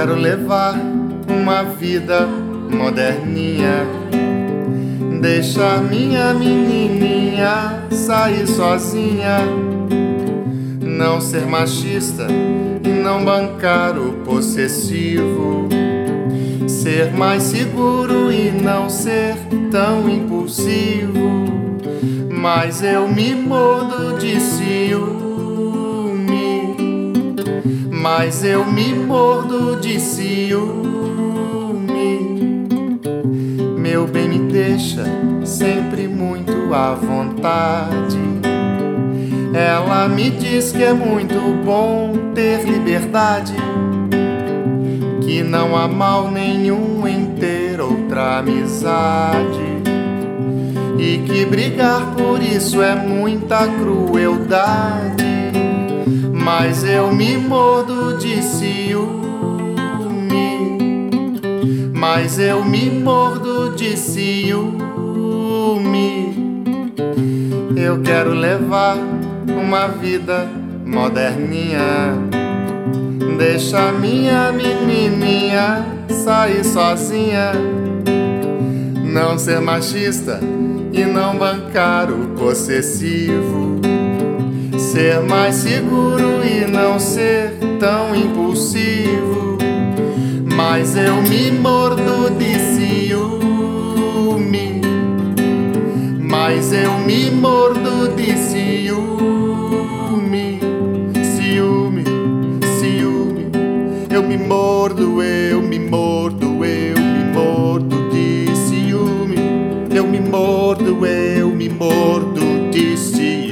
quero levar uma vida moderninha, deixar minha menininha sair sozinha, não ser machista e não bancar o possessivo, ser mais seguro e não ser tão impulsivo. Mas eu me mordo de ciúme, mas eu me mordo de ciúme. Meu bem, me deixa sempre muito à vontade. Ela me diz que é muito bom ter liberdade, que não há mal nenhum em ter outra amizade, e que brigar por isso é muita crueldade. Mas eu me mordo de ciúme, mas eu me mordo de ciúme. Eu quero levar uma vida moderninha, deixa minha menininha sair sozinha, não ser machista e não bancar o possessivo, ser mais seguro e não ser tão impulsivo. Mas eu me mordo de ciúme, mas eu me mordo de ciúme. Ciúme, ciúme, eu me mordo, eu me mordo, eu me mordo de ciúme. Eu me mordo de ciúme.